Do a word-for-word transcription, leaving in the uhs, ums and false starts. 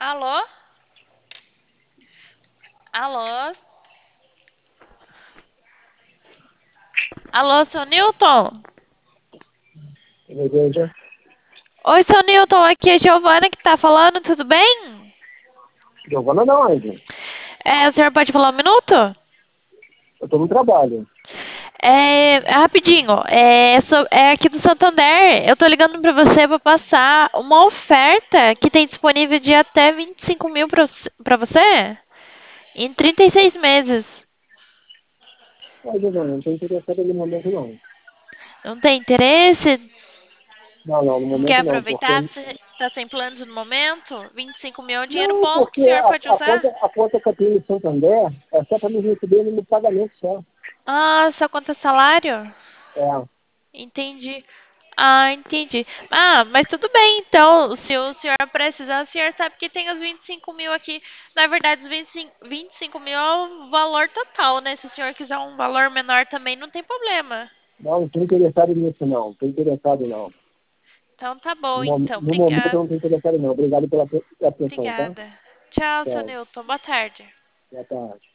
Alô? Alô? Alô, seu Newton? Igreja. Oi, seu Newton, aqui é a Giovana que tá falando, tudo bem? Giovana não, Andy. É, o senhor pode falar um minuto? Eu tô no trabalho. É, rapidinho, é, so- é aqui do Santander. Eu tô ligando pra você pra passar uma oferta que tem disponível de até vinte e cinco mil pra, você- pra você em trinta e seis meses. Ah, Giovana, não tô interessado no momento, não. Não tem interesse? Não, não, no Não quer momento não, porque... aproveitar? Você tá sem planos no momento? vinte e cinco mil é um dinheiro Não, bom que porque o senhor a, pode a, conta, usar. a conta que eu tenho em Santander é só para me receber no pagamento só. Ah, sua conta é salário? É. Entendi. Ah, entendi. Ah, mas tudo bem, então. Se o senhor precisar, o senhor sabe que tem os vinte e cinco mil aqui. Na verdade, os vinte e cinco, vinte e cinco mil é o valor total, né? Se o senhor quiser um valor menor também, não tem problema. Não, não estou interessado nisso, não. Não estou interessado, não. Então tá No, bom, mom- então. no momento eu Obrigada. não estou interessado, não. Obrigado pela pe- atenção, tá? Obrigada. Tchau, seu Tchau. Newton. Boa tarde. Boa tarde.